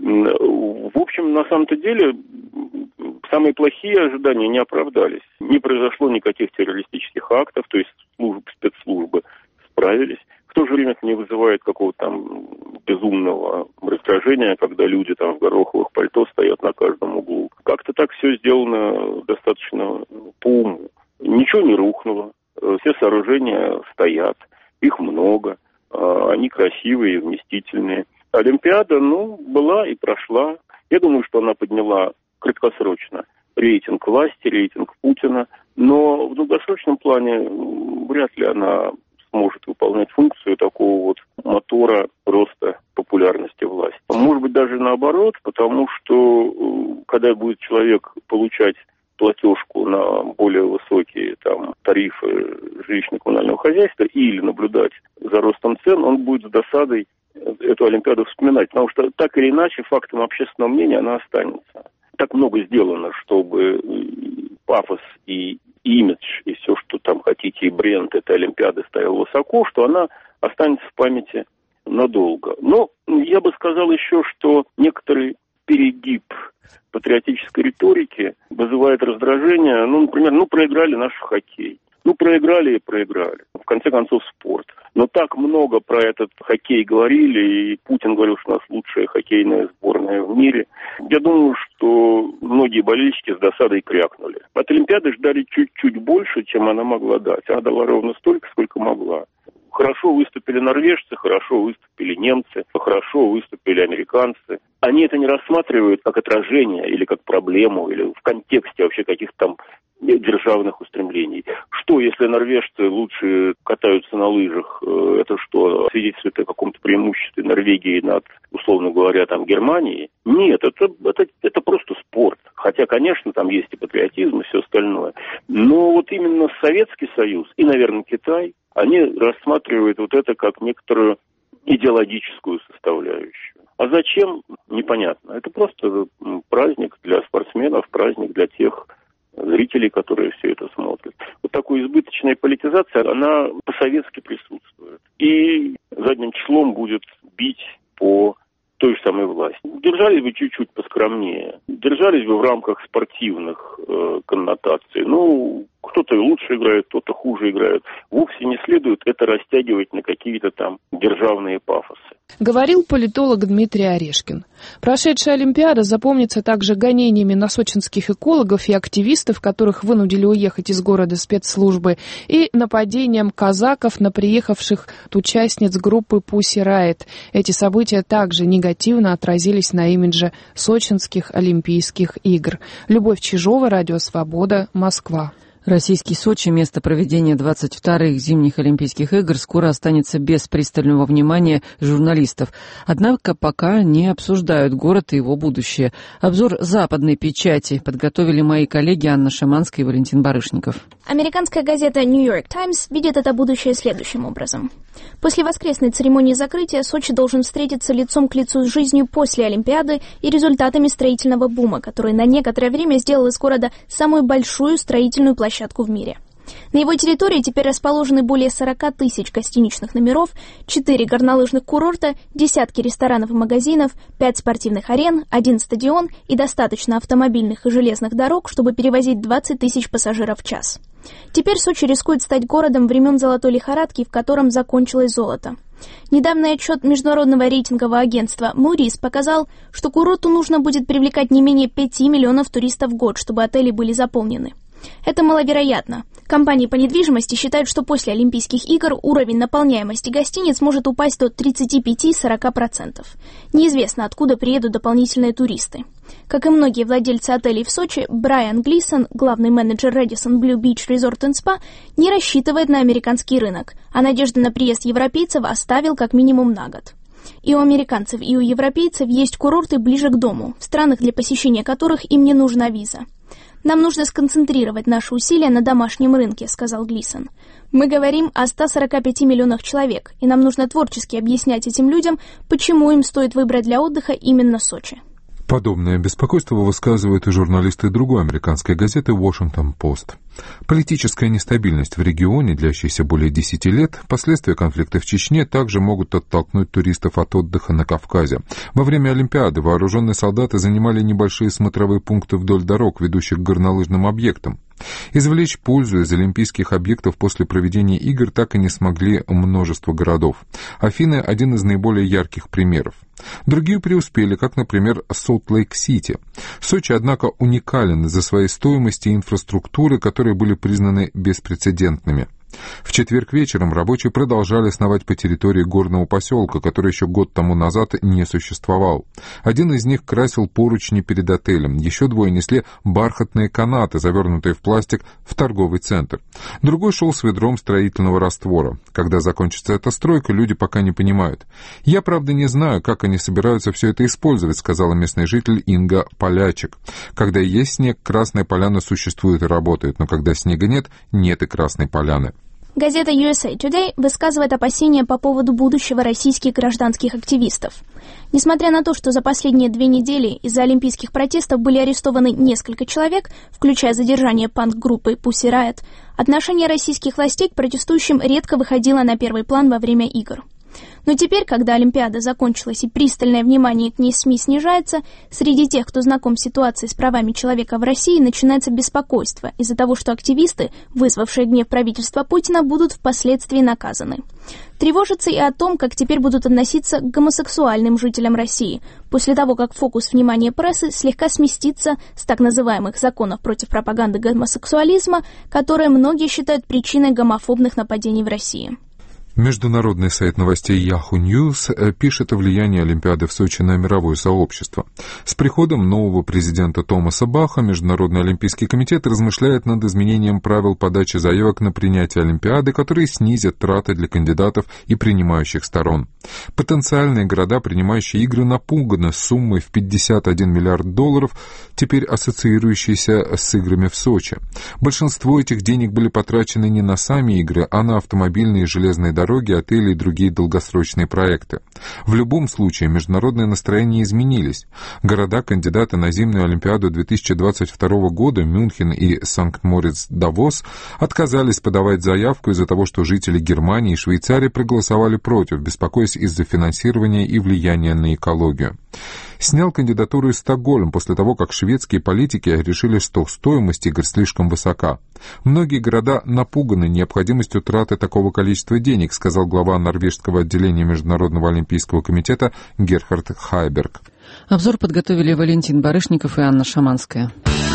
S16: В общем, на самом-то деле, самые плохие ожидания не оправдались. Не произошло никаких террористических актов, то есть службы, спецслужбы справились. В то же время это не вызывает какого-то там безумного раздражения, когда люди там в гороховых пальто стоят на каждом углу. Как-то так все сделано достаточно по уму. Ничего не рухнуло, все сооружения стоят, их много, они красивые и вместительные. Олимпиада, ну, была и прошла. Я думаю, что она подняла краткосрочно рейтинг власти, рейтинг Путина, но в долгосрочном плане вряд ли она может выполнять функцию такого вот мотора роста популярности власти. Может быть, даже наоборот, потому что когда будет человек получать платежку на более высокие там тарифы жилищно-коммунального хозяйства или наблюдать за ростом цен, он будет с досадой эту Олимпиаду вспоминать, потому что так или иначе фактом общественного мнения она останется. Так много сделано, чтобы пафос и имидж, и все, что там хотите, и бренд этой Олимпиады стоял высоко, что она останется в памяти надолго. Но я бы сказал еще, что некоторый перегиб патриотической риторики вызывает раздражение. Ну, например, ну, проиграли наш хоккей. Ну, проиграли и проиграли. В конце концов, спорт. Но так много про этот хоккей говорили, и Путин говорил, что у нас лучшая хоккейная сборная в мире. Я думаю, что многие болельщики с досадой крякнули. От Олимпиады ждали чуть-чуть больше, чем она могла дать. Она дала ровно столько, сколько могла. Хорошо выступили норвежцы, хорошо выступили немцы, хорошо выступили американцы. Они это не рассматривают как отражение или как проблему, или в контексте вообще каких-то там державных устремлений. Что, если норвежцы лучше катаются на лыжах? Это что, свидетельствует о каком-то преимуществе Норвегии над, условно говоря, там, Германией? Нет, это, это, это просто спорт. Хотя, конечно, там есть и патриотизм, и все остальное. Но вот именно Советский Союз и, наверное, Китай, они рассматривают вот это как некоторую идеологическую составляющую. А зачем? Непонятно. Это просто праздник для спортсменов, праздник для тех зрителей, которые все это смотрят. Вот такая избыточная политизация, она по-советски присутствует. И задним числом будет бить по той же самой власти. Держались бы чуть-чуть поскромнее. Держались бы в рамках спортивных э, коннотаций. Ну, кто-то лучше играет, кто-то хуже играет. Вовсе не следует это растягивать на какие-то там державные пафосы.
S14: Говорил политолог Дмитрий Орешкин. Прошедшая Олимпиада запомнится также гонениями на сочинских экологов и активистов, которых вынудили уехать из города спецслужбы, и нападением казаков на приехавших участниц группы Pussy Riot. Эти события также негативно отразились на имидже сочинских Олимпийских игр. Любовь Чижова, Радио Свобода, Москва.
S1: Российский Сочи, место проведения двадцать вторых зимних Олимпийских игр, скоро останется без пристального внимания журналистов. Однако пока не обсуждают город и его будущее. Обзор западной печати подготовили мои коллеги Анна Шиманская и Валентин Барышников.
S17: Американская газета New York Times видит это будущее следующим образом. После воскресной церемонии закрытия Сочи должен встретиться лицом к лицу с жизнью после Олимпиады и результатами строительного бума, который на некоторое время сделал из города самую большую строительную площадку в мире. На его территории теперь расположены более сорок тысяч гостиничных номеров, четыре горнолыжных курорта, десятки ресторанов и магазинов, пять спортивных арен, один стадион и достаточно автомобильных и железных дорог, чтобы перевозить двадцать тысяч пассажиров в час. Теперь Сочи рискует стать городом времен золотой лихорадки, в котором закончилось золото. Недавний отчет международного рейтингового агентства Moody's показал, что курорту нужно будет привлекать не менее пяти миллионов туристов в год, чтобы отели были заполнены. Это маловероятно. Компании по недвижимости считают, что после Олимпийских игр уровень наполняемости гостиниц может упасть до тридцати пяти - сорока процентов. Неизвестно, откуда приедут дополнительные туристы. Как и многие владельцы отелей в Сочи, Брайан Глисон, главный менеджер Radisson Blue Beach Resort and Spa, не рассчитывает на американский рынок, а надежды на приезд европейцев оставил как минимум на год. И у американцев, и у европейцев есть курорты ближе к дому, в странах, для посещения которых им не нужна виза. «Нам нужно сконцентрировать наши усилия на домашнем рынке», — сказал Глисон. «Мы говорим о ста сорока пяти миллионах человек, и нам нужно творчески объяснять этим людям, почему им стоит выбрать для отдыха именно Сочи».
S18: Подобное беспокойство высказывают и журналисты другой американской газеты «Washington Post». Политическая нестабильность в регионе, длящаяся более десяти лет, последствия конфликта в Чечне также могут оттолкнуть туристов от отдыха на Кавказе. Во время Олимпиады вооруженные солдаты занимали небольшие смотровые пункты вдоль дорог, ведущих к горнолыжным объектам. Извлечь пользу из олимпийских объектов после проведения игр так и не смогли множество городов. Афины – один из наиболее ярких примеров. Другие преуспели, как, например, Солт-Лейк-Сити. Сочи, однако, уникален из-за своей стоимости и инфраструктуры, которые были признаны беспрецедентными. В четверг вечером рабочие продолжали сновать по территории горного поселка, который еще год тому назад не существовал. Один из них красил поручни перед отелем, еще двое несли бархатные канаты, завернутые в пластик, в торговый центр. Другой шел с ведром строительного раствора. Когда закончится эта стройка, люди пока не понимают. «Я, правда, не знаю, как они собираются все это использовать», — сказала местный житель Инга Полячек. «Когда есть снег, Красная Поляна существует и работает, но когда снега нет, нет и Красной Поляны».
S17: Газета ю эс эй Today высказывает опасения по поводу будущего российских гражданских активистов. Несмотря на то, что за последние две недели из-за олимпийских протестов были арестованы несколько человек, включая задержание панк-группы Pussy Riot, отношение российских властей к протестующим редко выходило на первый план во время игр. Но теперь, когда Олимпиада закончилась и пристальное внимание к ней СМИ снижается, среди тех, кто знаком с ситуацией с правами человека в России, начинается беспокойство из-за того, что активисты, вызвавшие гнев правительства Путина, будут впоследствии наказаны. Тревожится и о том, как теперь будут относиться к гомосексуальным жителям России, после того, как фокус внимания прессы слегка сместится с так называемых законов против пропаганды гомосексуализма, которые многие считают причиной гомофобных нападений в России.
S18: Международный сайт новостей Yahoo News пишет о влиянии Олимпиады в Сочи на мировое сообщество. С приходом нового президента Томаса Баха Международный олимпийский комитет размышляет над изменением правил подачи заявок на принятие Олимпиады, которые снизят траты для кандидатов и принимающих сторон. Потенциальные города, принимающие игры, напуганы суммой в пятьдесят один миллиард долларов, теперь ассоциирующиеся с играми в Сочи. Большинство этих денег были потрачены не на сами игры, а на автомобильные и железные дороги, дороги, отели и другие долгосрочные проекты. В любом случае, международные настроения изменились. Города-кандидаты на зимнюю Олимпиаду две тысячи двадцать второго года, Мюнхен и Санкт-Мориц-Давос, отказались подавать заявку из-за того, что жители Германии и Швейцарии проголосовали против, беспокоясь из-за финансирования и влияния на экологию. Снял кандидатуру и Стокгольм после того, как шведские политики решили, что стоимость игр слишком высока. Многие города напуганы необходимостью траты такого количества денег, сказал глава норвежского отделения Международного олимпийского комитета Герхард Хайберг.
S1: Обзор подготовили Валентин Барышников и Анна Шаманская.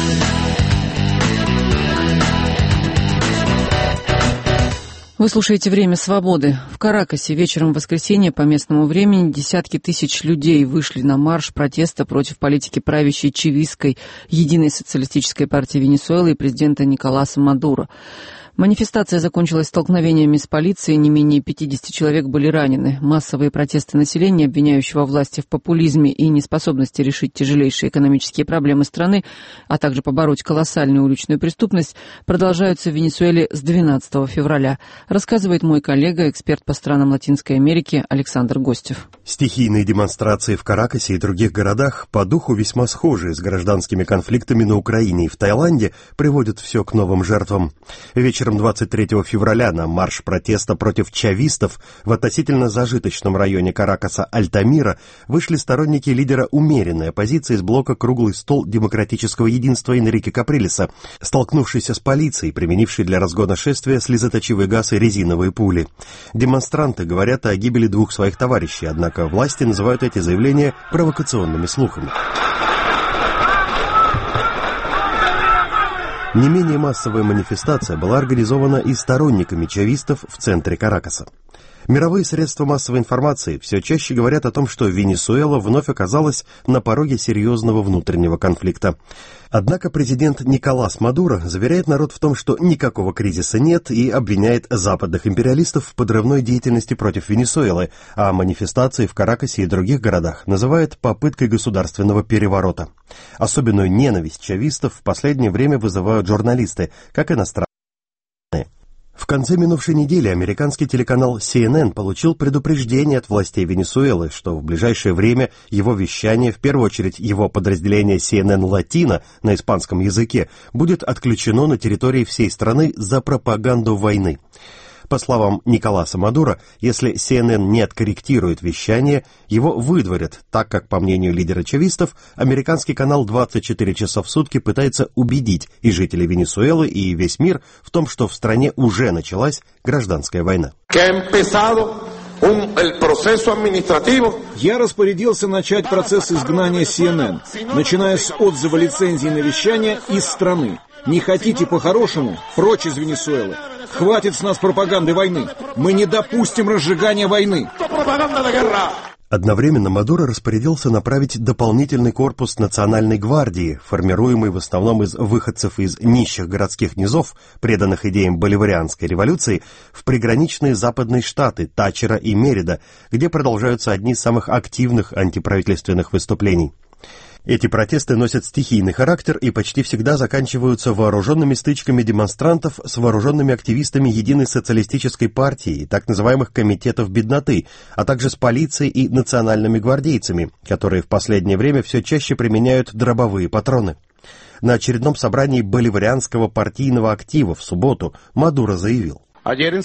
S1: Вы слушаете «Время свободы». В Каракасе вечером в воскресенье по местному времени десятки тысяч людей вышли на марш протеста против политики правящей чавистской Единой социалистической партии Венесуэлы и президента Николаса Мадуро. Манифестация закончилась столкновениями с полицией, не менее пятьдесят человек были ранены. Массовые протесты населения, обвиняющего власти в популизме и неспособности решить тяжелейшие экономические проблемы страны, а также побороть колоссальную уличную преступность, продолжаются в Венесуэле с двенадцатого февраля, рассказывает мой коллега, эксперт по странам Латинской Америки Александр Гостев.
S19: Стихийные демонстрации в Каракасе и других городах по духу весьма схожие с гражданскими конфликтами на Украине и в Таиланде, приводят все к новым жертвам. Вечером двадцать третьего февраля на марш протеста против чавистов в относительно зажиточном районе Каракаса Альтамира вышли сторонники лидера умеренной оппозиции из блока «Круглый стол демократического единства» Энрике Каприлеса, столкнувшийся с полицией, применившей для разгона шествия слезоточивый газ и резиновые пули. Демонстранты говорят о гибели двух своих товарищей, однако власти называют эти заявления провокационными слухами. Не менее массовая манифестация была организована и сторонниками чавистов в центре Каракаса. Мировые средства массовой информации все чаще говорят о том, что Венесуэла вновь оказалась на пороге серьезного внутреннего конфликта. Однако президент Николас Мадуро заверяет народ в том, что никакого кризиса нет, и обвиняет западных империалистов в подрывной деятельности против Венесуэлы, а манифестации в Каракасе и других городах называет попыткой государственного переворота. Особенную ненависть чавистов в последнее время вызывают журналисты, как иностранные. В конце минувшей недели американский телеканал си эн эн получил предупреждение от властей Венесуэлы, что в ближайшее время его вещание, в первую очередь его подразделение си эн эн Latino на испанском языке, будет отключено на территории всей страны за пропаганду войны. По словам Николаса Мадуро, если си эн эн не откорректирует вещание, его выдворят, так как, по мнению лидера чавистов, американский канал двадцать четыре часа в сутки пытается убедить и жителей Венесуэлы, и весь мир в том, что в стране уже началась гражданская война.
S20: Я распорядился начать процесс изгнания си эн эн, начиная с отзыва лицензии на вещание из страны. Не хотите по-хорошему? Прочь из Венесуэлы. Хватит с нас пропаганды войны. Мы не допустим разжигания войны.
S19: Одновременно Мадуро распорядился направить дополнительный корпус Национальной гвардии, формируемый в основном из выходцев из нищих городских низов, преданных идеям боливарианской революции, в приграничные западные штаты Тачера и Мерида, где продолжаются одни из самых активных антиправительственных выступлений. Эти протесты носят стихийный характер и почти всегда заканчиваются вооруженными стычками демонстрантов с вооруженными активистами Единой социалистической партии и так называемых комитетов бедноты, а также с полицией и национальными гвардейцами, которые в последнее время все чаще применяют дробовые патроны. На очередном собрании боливарианского партийного актива в субботу Мадуро заявил:
S21: Вы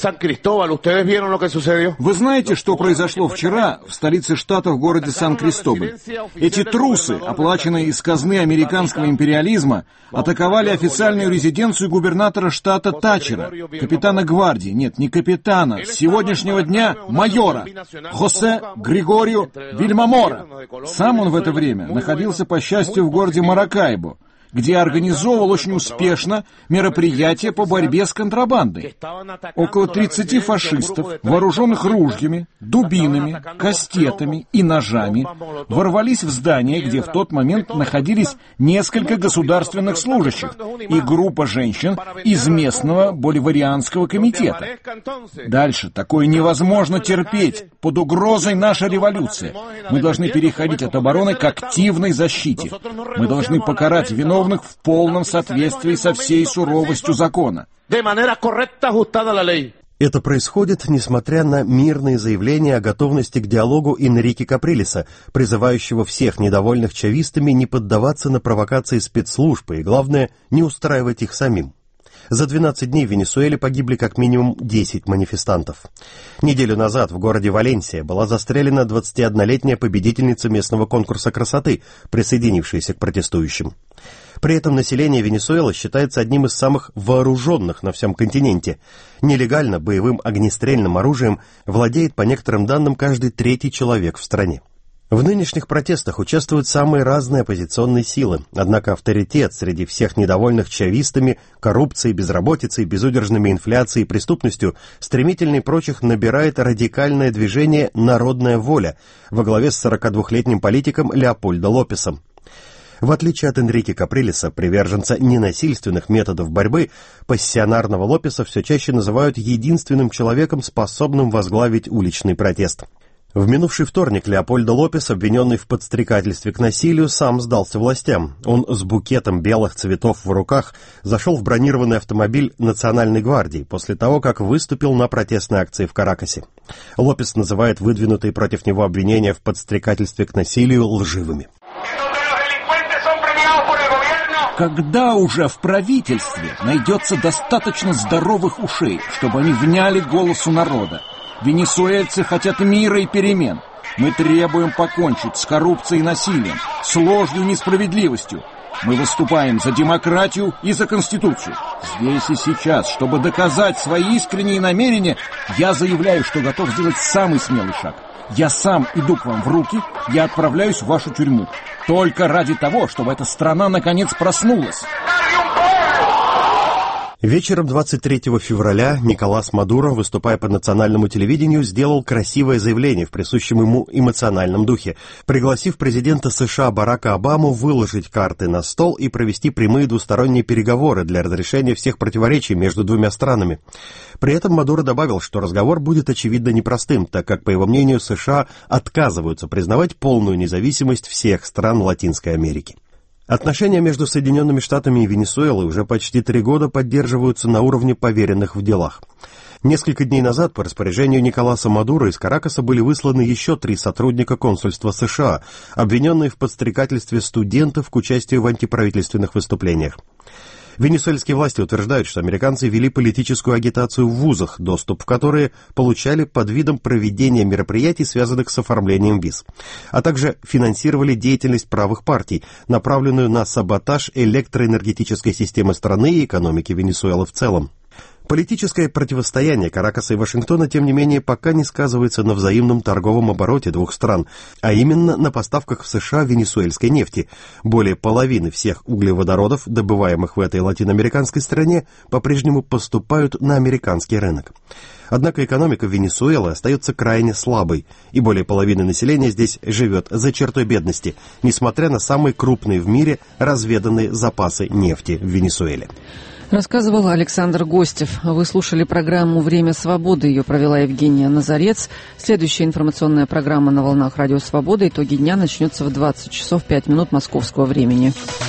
S21: знаете, что произошло вчера в столице штата в городе Сан-Кристобаль? Эти трусы, оплаченные из казны американского империализма, атаковали официальную резиденцию губернатора штата Тачера, капитана гвардии, нет, не капитана, с сегодняшнего дня майора, Хосе Григорио Вильмамора. Сам он в это время находился, по счастью, в городе Маракайбо, где организовывал очень успешно мероприятия по борьбе с контрабандой. Около тридцати фашистов, вооруженных ружьями, дубинами, кастетами и ножами, ворвались в здание, где в тот момент находились несколько государственных служащих и группа женщин из местного боливарианского комитета. Дальше такое невозможно терпеть. Под угрозой наша революция. Мы должны переходить от обороны к активной защите. Мы должны покарать виновных в полном соответствии со всей суровостью закона.
S19: Это происходит, несмотря на мирные заявления о готовности к диалогу Энрике Каприлеса, призывающего всех недовольных чавистами не поддаваться на провокации спецслужб и, главное, не устраивать их самим. За двенадцать дней в Венесуэле погибли как минимум десять манифестантов. Неделю назад в городе Валенсия была застрелена двадцатиоднолетняя победительница местного конкурса красоты, присоединившаяся к протестующим. При этом население Венесуэлы считается одним из самых вооруженных на всем континенте. Нелегально боевым огнестрельным оружием владеет, по некоторым данным, каждый третий человек в стране. В нынешних протестах участвуют самые разные оппозиционные силы, однако авторитет среди всех недовольных чавистами, коррупцией, безработицей, безудержными инфляцией и преступностью стремительнее прочих набирает радикальное движение «Народная воля» во главе с сорокадвухлетним политиком Леопольдо Лопесом. В отличие от Энрике Каприлеса, приверженца ненасильственных методов борьбы, пассионарного Лопеса все чаще называют единственным человеком, способным возглавить уличный протест. В минувший вторник Леопольдо Лопес, обвиненный в подстрекательстве к насилию, сам сдался властям. Он с букетом белых цветов в руках зашел в бронированный автомобиль Национальной гвардии после того, как выступил на протестной акции в Каракасе. Лопес называет выдвинутые против него обвинения в подстрекательстве к насилию лживыми.
S21: Когда уже в правительстве найдется достаточно здоровых ушей, чтобы они вняли голосу народа? Венесуэльцы хотят мира и перемен. Мы требуем покончить с коррупцией и насилием, с ложью и несправедливостью. Мы выступаем за демократию и за Конституцию. Здесь и сейчас, чтобы доказать свои искренние намерения, я заявляю, что готов сделать самый смелый шаг. Я сам иду к вам в руки, я отправляюсь в вашу тюрьму. Только ради того, чтобы эта страна наконец проснулась.
S19: Вечером двадцать третьего февраля Николас Мадуро, выступая по национальному телевидению, сделал красивое заявление в присущем ему эмоциональном духе, пригласив президента США Барака Обаму выложить карты на стол и провести прямые двусторонние переговоры для разрешения всех противоречий между двумя странами. При этом Мадуро добавил, что разговор будет очевидно непростым, так как, по его мнению, США отказываются признавать полную независимость всех стран Латинской Америки. Отношения между Соединенными Штатами и Венесуэлой уже почти три года поддерживаются на уровне поверенных в делах. Несколько дней назад по распоряжению Николаса Мадуро из Каракаса были высланы еще три сотрудника консульства США, обвиненные в подстрекательстве студентов к участию в антиправительственных выступлениях. Венесуэльские власти утверждают, что американцы вели политическую агитацию в вузах, доступ в которые получали под видом проведения мероприятий, связанных с оформлением виз, а также финансировали деятельность правых партий, направленную на саботаж электроэнергетической системы страны и экономики Венесуэлы в целом. Политическое противостояние Каракаса и Вашингтона, тем не менее, пока не сказывается на взаимном торговом обороте двух стран, а именно на поставках в США венесуэльской нефти. Более половины всех углеводородов, добываемых в этой латиноамериканской стране, по-прежнему поступают на американский рынок. Однако экономика Венесуэлы остается крайне слабой, и более половины населения здесь живет за чертой бедности, несмотря на самые крупные в мире разведанные запасы нефти в Венесуэле.
S1: Рассказывал Александр Гостев. Вы слушали программу «Время свободы». Ее провела Евгения Назарец. Следующая информационная программа на волнах Радио Свобода. Итоги дня начнется в двадцать часов пять минут московского времени.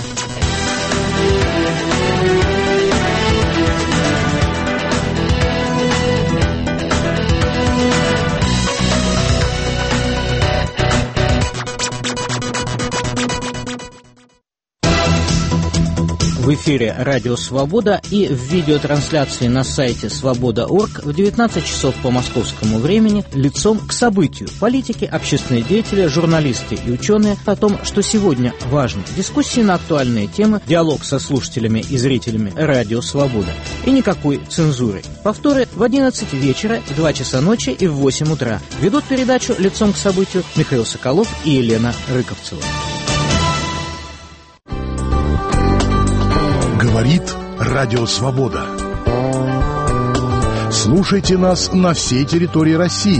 S3: В эфире «Радио Свобода» и в видеотрансляции на сайте свобода точка орг в девятнадцать часов по московскому времени лицом к событию. Политики, общественные деятели, журналисты и ученые о том, что сегодня важно. Дискуссии на актуальные темы, диалог со слушателями и зрителями «Радио Свобода». И никакой цензуры. Повторы в одиннадцать вечера, в два часа ночи и в восемь утра. Ведут передачу лицом к событию Михаил Соколов и Елена Рыковцева.
S22: Говорит Радио Свобода. Слушайте нас на всей территории России.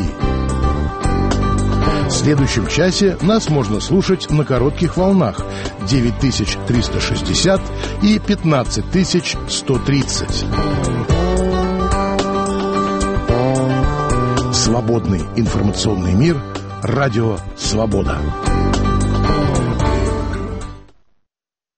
S22: В следующем часе нас можно слушать на коротких волнах девять тысяч триста шестьдесят и пятнадцать тысяч сто тридцать. Свободный информационный мир. Радио Свобода.